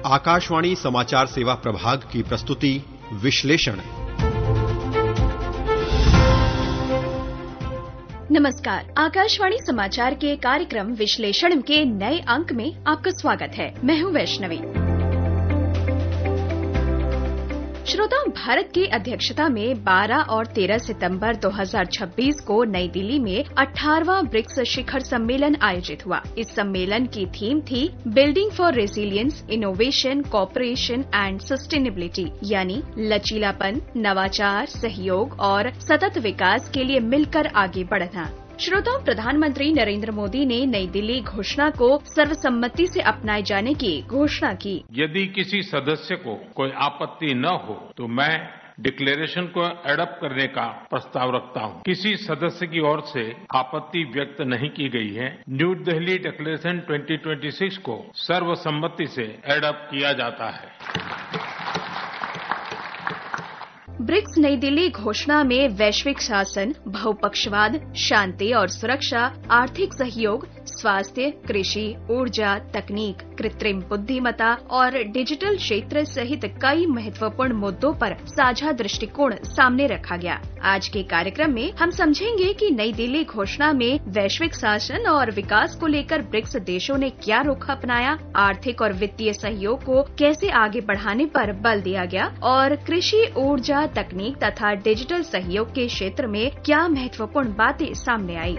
आकाशवाणी समाचार सेवा प्रभाग की प्रस्तुति विश्लेषण। नमस्कार, आकाशवाणी समाचार के कार्यक्रम विश्लेषण के नए अंक में आपका स्वागत है। मैं हूं वैष्णवी। श्रोताओं, भारत की अध्यक्षता में 12 और 13 सितंबर 2026 को नई दिल्ली में 18वां ब्रिक्स शिखर सम्मेलन आयोजित हुआ। इस सम्मेलन की थीम थी building for resilience, innovation, cooperation and sustainability, यानी लचीलापन, नवाचार, सहयोग और सतत विकास के लिए मिलकर आगे बढ़ना। श्रोताओं, प्रधानमंत्री नरेंद्र मोदी ने नई दिल्ली घोषणा को सर्वसम्मति से अपनाए जाने की घोषणा की। यदि किसी सदस्य को कोई आपत्ति न हो तो मैं डिक्लेरेशन को एडॉप्ट करने का प्रस्ताव रखता हूं। किसी सदस्य की ओर से आपत्ति व्यक्त नहीं की गई है। न्यू दिल्ली डिक्लेरेशन 2026 को सर्वसम्मति से एडॉप्ट किया जाता है। ब्रिक्स नई दिल्ली घोषणा में वैश्विक शासन, बहुपक्षवाद, शांति और सुरक्षा, आर्थिक सहयोग, स्वास्थ्य, कृषि, ऊर्जा, तकनीक, कृत्रिम बुद्धिमत्ता और डिजिटल क्षेत्र सहित कई महत्वपूर्ण मुद्दों पर साझा दृष्टिकोण सामने रखा गया। आज के कार्यक्रम में हम समझेंगे कि नई दिल्ली घोषणा में वैश्विक शासन और विकास को लेकर ब्रिक्स देशों ने क्या रुख अपनाया, आर्थिक और वित्तीय सहयोग को कैसे आगे बढ़ाने पर बल दिया गया और कृषि, ऊर्जा, तकनीक तथा डिजिटल सहयोग के क्षेत्र में क्या महत्वपूर्ण बातें सामने आई।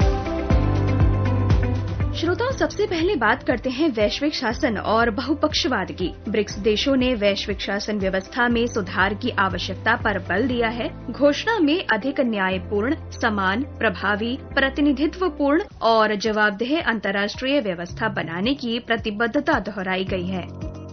श्रोताओं, सबसे पहले बात करते हैं वैश्विक शासन और बहुपक्षवाद की। ब्रिक्स देशों ने वैश्विक शासन व्यवस्था में सुधार की आवश्यकता पर बल दिया है। घोषणा में अधिक न्यायपूर्ण, समान, प्रभावी, प्रतिनिधित्वपूर्ण और जवाबदेह अंतर्राष्ट्रीय व्यवस्था बनाने की प्रतिबद्धता दोहराई गई है।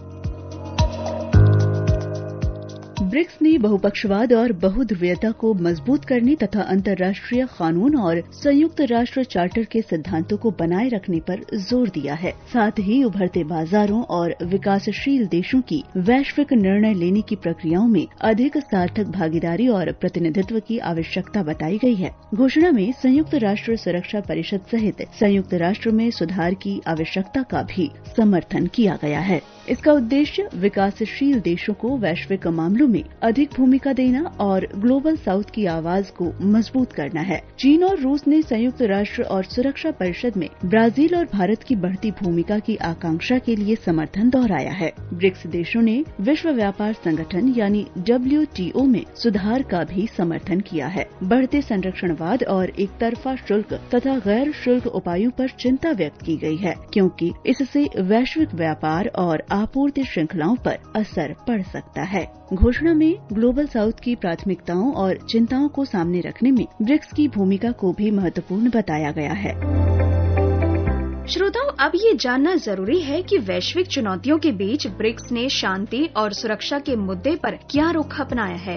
ब्रिक्स ने बहुपक्षवाद और बहुध्रुवीयता को मजबूत करने तथा अंतर्राष्ट्रीय कानून और संयुक्त राष्ट्र चार्टर के सिद्धांतों को बनाए रखने पर जोर दिया है। साथ ही उभरते बाजारों और विकासशील देशों की वैश्विक निर्णय लेने की प्रक्रियाओं में अधिक सार्थक भागीदारी और प्रतिनिधित्व की आवश्यकता बताई गई है। घोषणा में संयुक्त राष्ट्र सुरक्षा परिषद सहित संयुक्त राष्ट्र में सुधार की आवश्यकता का भी समर्थन किया गया है। इसका उद्देश्य विकासशील देशों को वैश्विक मामलों में अधिक भूमिका देना और ग्लोबल साउथ की आवाज को मजबूत करना है। चीन और रूस ने संयुक्त राष्ट्र और सुरक्षा परिषद में ब्राजील और भारत की बढ़ती भूमिका की आकांक्षा के लिए समर्थन दोहराया है। ब्रिक्स देशों ने विश्व व्यापार संगठन यानी WTO में सुधार का भी समर्थन किया है। बढ़ते संरक्षणवाद और एक तरफा शुल्क तथा गैर शुल्क उपायों पर चिंता व्यक्त की गई है, क्योंकि इससे वैश्विक व्यापार और आपूर्ति श्रृंखलाओं पर असर पड़ सकता है। घोषणा में ग्लोबल साउथ की प्राथमिकताओं और चिंताओं को सामने रखने में ब्रिक्स की भूमिका को भी महत्वपूर्ण बताया गया है। श्रोताओं, अब ये जानना जरूरी है कि वैश्विक चुनौतियों के बीच ब्रिक्स ने शांति और सुरक्षा के मुद्दे पर क्या रुख अपनाया है।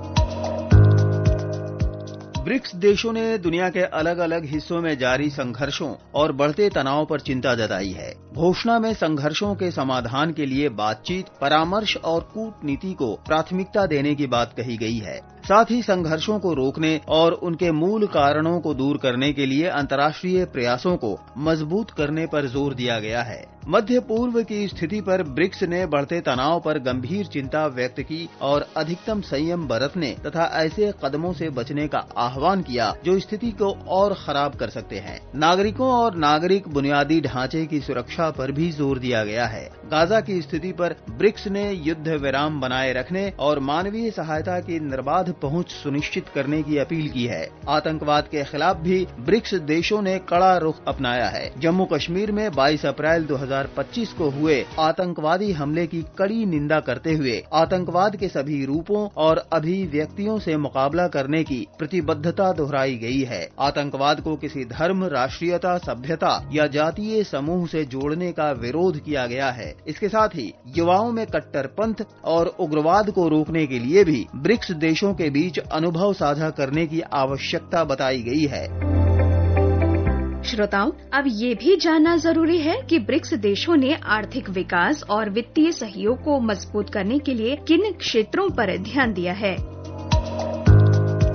ब्रिक्स देशों ने दुनिया के अलग अलग हिस्सों में जारी संघर्षों और बढ़ते तनाव पर चिंता जताई है। घोषणा में संघर्षों के समाधान के लिए बातचीत, परामर्श और कूटनीति को प्राथमिकता देने की बात कही गई है। साथ ही संघर्षों को रोकने और उनके मूल कारणों को दूर करने के लिए अंतर्राष्ट्रीय प्रयासों को मजबूत करने पर जोर दिया गया है। मध्य पूर्व की स्थिति पर ब्रिक्स ने बढ़ते तनाव पर गंभीर चिंता व्यक्त की और अधिकतम संयम बरतने तथा ऐसे कदमों से बचने का आह्वान किया जो स्थिति को और खराब कर सकते हैं। नागरिकों और नागरिक बुनियादी ढांचे की सुरक्षा पर भी जोर दिया गया है। गाजा की स्थिति पर ब्रिक्स ने युद्ध विराम बनाए रखने और मानवीय सहायता की निर्बाध पहुंच सुनिश्चित करने की अपील की है। आतंकवाद के खिलाफ भी ब्रिक्स देशों ने कड़ा रुख अपनाया है। जम्मू कश्मीर में 22 अप्रैल 2025 को हुए आतंकवादी हमले की कड़ी निंदा करते हुए आतंकवाद के सभी रूपों और अभिव्यक्तियों से मुकाबला करने की प्रतिबद्धता दोहराई गई है। आतंकवाद को किसी धर्म, राष्ट्रीयता, सभ्यता या जातीय समूह से जोड़ने का विरोध किया गया है। इसके साथ ही युवाओं में कट्टरपंथ और उग्रवाद को रोकने के लिए भी ब्रिक्स देशों के बीच अनुभव साझा करने की आवश्यकता बताई गई है। श्रोताओं, अब ये भी जानना जरूरी है कि ब्रिक्स देशों ने आर्थिक विकास और वित्तीय सहयोग को मजबूत करने के लिए किन क्षेत्रों पर ध्यान दिया है।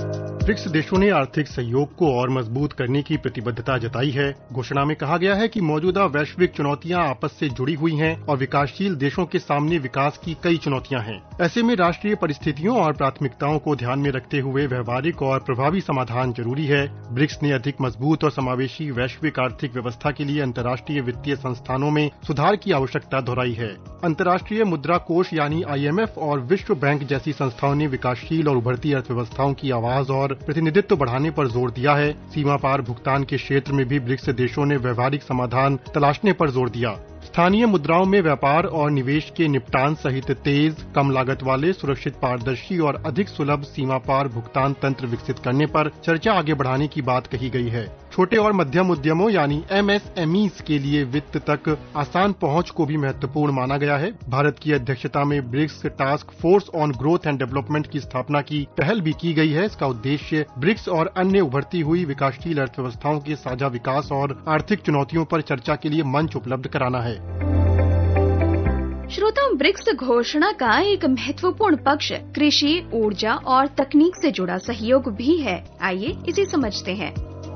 ब्रिक्स देशों ने आर्थिक सहयोग को और मजबूत करने की प्रतिबद्धता जताई है। घोषणा में कहा गया है कि मौजूदा वैश्विक चुनौतियां आपस से जुड़ी हुई हैं और विकासशील देशों के सामने विकास की कई चुनौतियां हैं। ऐसे में राष्ट्रीय परिस्थितियों और प्राथमिकताओं को ध्यान में रखते हुए व्यवहारिक और प्रभावी समाधान जरूरी है। ब्रिक्स ने अधिक मजबूत और समावेशी वैश्विक आर्थिक व्यवस्था के लिए अंतर्राष्ट्रीय वित्तीय संस्थानों में सुधार की आवश्यकता दोहराई है। अंतर्राष्ट्रीय मुद्रा कोष यानी IMF और विश्व बैंक जैसी संस्थाओं ने विकासशील और उभरती अर्थव्यवस्थाओं की आवाज और प्रतिनिधित्व बढ़ाने पर जोर दिया है। सीमा पार भुगतान के क्षेत्र में भी ब्रिक्स देशों ने व्यवहारिक समाधान तलाशने पर जोर दिया। स्थानीय मुद्राओं में व्यापार और निवेश के निपटान सहित तेज, कम लागत वाले, सुरक्षित, पारदर्शी और अधिक सुलभ सीमा पार भुगतान तंत्र विकसित करने पर चर्चा आगे बढ़ाने की बात कही गई है। छोटे और मध्यम उद्यमों यानी MSMEs के लिए वित्त तक आसान पहुंच को भी महत्वपूर्ण माना गया है। भारत की अध्यक्षता में BRICS task force on growth and development की स्थापना की पहल भी की गई है। इसका उद्देश्य ब्रिक्स और अन्य उभरती हुई विकासशील अर्थव्यवस्थाओं के साझा विकास और आर्थिक चुनौतियों पर चर्चा के लिए मंच उपलब्ध कराना है। श्रोताओं, ब्रिक्स घोषणा का एक महत्वपूर्ण पक्ष कृषि, ऊर्जा और तकनीक से जुड़ा सहयोग भी है। आइए इसे समझते हैं।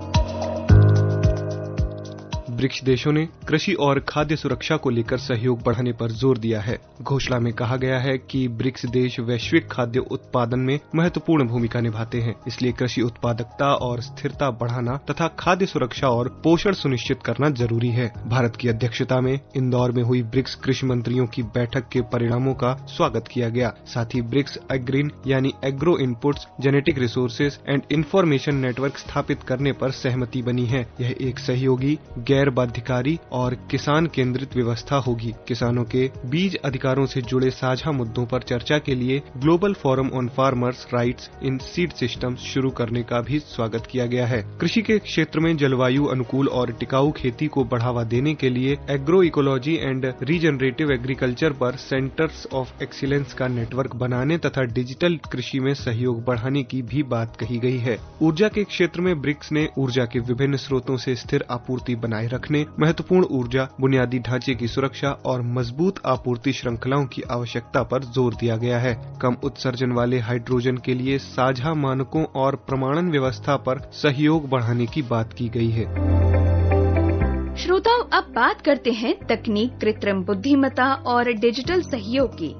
ब्रिक्स देशों ने कृषि और खाद्य सुरक्षा को लेकर सहयोग बढ़ाने पर जोर दिया है। घोषणा में कहा गया है कि ब्रिक्स देश वैश्विक खाद्य उत्पादन में महत्वपूर्ण भूमिका निभाते हैं, इसलिए कृषि उत्पादकता और स्थिरता बढ़ाना तथा खाद्य सुरक्षा और पोषण सुनिश्चित करना जरूरी है। भारत की अध्यक्षता में इंदौर में हुई ब्रिक्स कृषि मंत्रियों की बैठक के परिणामों का स्वागत किया गया। साथ ही ब्रिक्स एग्रीन यानी agro inputs, genetic resources and information network स्थापित करने पर सहमति बनी है। यह एक सहयोगी, गैर बाध्यकारी और किसान केंद्रित व्यवस्था होगी। किसानों के बीज अधिकारों से जुड़े साझा मुद्दों पर चर्चा के लिए global forum on farmers rights in seed systems शुरू करने का भी स्वागत किया गया है। कृषि के क्षेत्र में जलवायु अनुकूल और टिकाऊ खेती को बढ़ावा देने के लिए agro ecology and regenerative agriculture पर सेंटर्स ऑफ एक्सीलेंस का नेटवर्क बनाने तथा डिजिटल कृषि में सहयोग बढ़ाने की भी बात कही गई है। ऊर्जा के क्षेत्र में ब्रिक्स ने ऊर्जा के विभिन्न स्रोतों से स्थिर आपूर्ति बनाए रखने, महत्वपूर्ण ऊर्जा बुनियादी ढांचे की सुरक्षा और मजबूत आपूर्ति श्रृंखलाओं की आवश्यकता पर जोर दिया गया है। कम उत्सर्जन वाले हाइड्रोजन के लिए साझा मानकों और प्रमाणन व्यवस्था पर सहयोग बढ़ाने की बात की गई है। श्रोताओं, अब बात करते हैं तकनीक, कृत्रिम बुद्धिमत्ता और डिजिटल सहयोग की।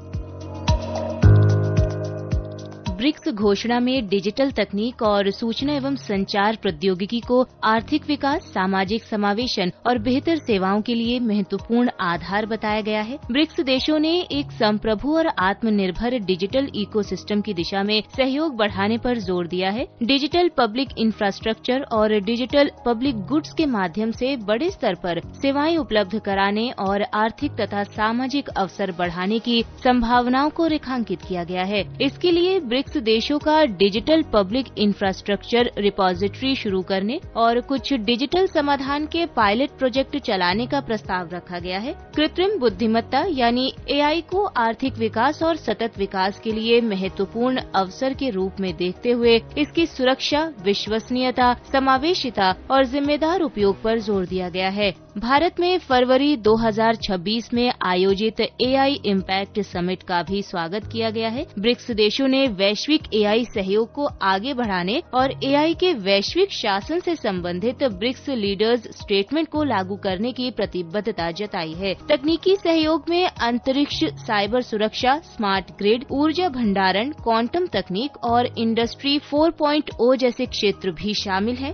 ब्रिक्स घोषणा में डिजिटल तकनीक और सूचना एवं संचार प्रौद्योगिकी को आर्थिक विकास, सामाजिक समावेशन और बेहतर सेवाओं के लिए महत्वपूर्ण आधार बताया गया है। ब्रिक्स देशों ने एक संप्रभु और आत्मनिर्भर डिजिटल इकोसिस्टम की दिशा में सहयोग बढ़ाने पर जोर दिया है। डिजिटल पब्लिक इंफ्रास्ट्रक्चर और डिजिटल पब्लिक गुड्स के माध्यम से बड़े स्तर पर सेवाएं उपलब्ध कराने और आर्थिक तथा सामाजिक अवसर बढ़ाने की संभावनाओं को रेखांकित किया गया है। इसके लिए ब्रिक्स देशों का डिजिटल पब्लिक इंफ्रास्ट्रक्चर रिपोजिटरी शुरू करने और कुछ डिजिटल समाधान के पायलट प्रोजेक्ट चलाने का प्रस्ताव रखा गया है। कृत्रिम बुद्धिमत्ता यानी AI को आर्थिक विकास और सतत विकास के लिए महत्वपूर्ण अवसर के रूप में देखते हुए इसकी सुरक्षा, विश्वसनीयता, समावेशिता और जिम्मेदार उपयोग पर जोर दिया गया है। भारत में फरवरी 2026 में आयोजित AI इम्पैक्ट समिट का भी स्वागत किया गया है। ब्रिक्स देशों ने वैश्विक AI सहयोग को आगे बढ़ाने और AI के वैश्विक शासन से संबंधित ब्रिक्स लीडर्स स्टेटमेंट को लागू करने की प्रतिबद्धता जताई है। तकनीकी सहयोग में अंतरिक्ष, साइबर सुरक्षा, स्मार्ट ग्रिड, ऊर्जा भंडारण, क्वांटम तकनीक और इंडस्ट्री 4.0 जैसे क्षेत्र भी शामिल हैं।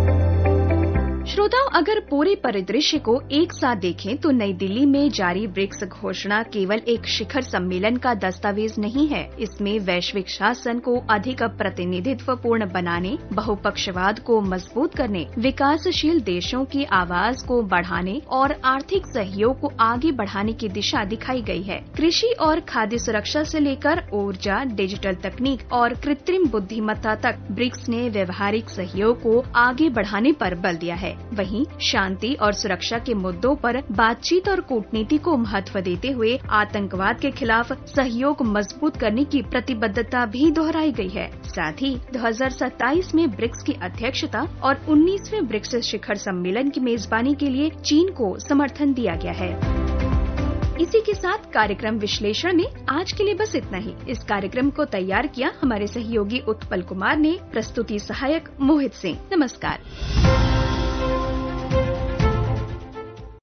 श्रोताओं, अगर पूरे परिदृश्य को एक साथ देखें तो नई दिल्ली में जारी ब्रिक्स घोषणा केवल एक शिखर सम्मेलन का दस्तावेज नहीं है। इसमें वैश्विक शासन को अधिक प्रतिनिधित्वपूर्ण बनाने, बहुपक्षवाद को मजबूत करने, विकासशील देशों की आवाज को बढ़ाने और आर्थिक सहयोग को आगे बढ़ाने की दिशा दिखाई गई है। कृषि और खाद्य सुरक्षा से लेकर ऊर्जा, डिजिटल तकनीक और कृत्रिम बुद्धिमत्ता तक ब्रिक्स ने व्यवहारिक सहयोग को आगे बढ़ाने पर बल दिया है। वहीं शांति और सुरक्षा के मुद्दों पर बातचीत और कूटनीति को महत्व देते हुए आतंकवाद के खिलाफ सहयोग मजबूत करने की प्रतिबद्धता भी दोहराई गई है। साथ ही 2027 में ब्रिक्स की अध्यक्षता और 19वें ब्रिक्स शिखर सम्मेलन की मेजबानी के लिए चीन को समर्थन दिया गया है। इसी के साथ कार्यक्रम विश्लेषण में आज के लिए बस इतना ही। इस कार्यक्रम को तैयार किया हमारे सहयोगी उत्पल कुमार ने, प्रस्तुति सहायक मोहित सिंह। नमस्कार।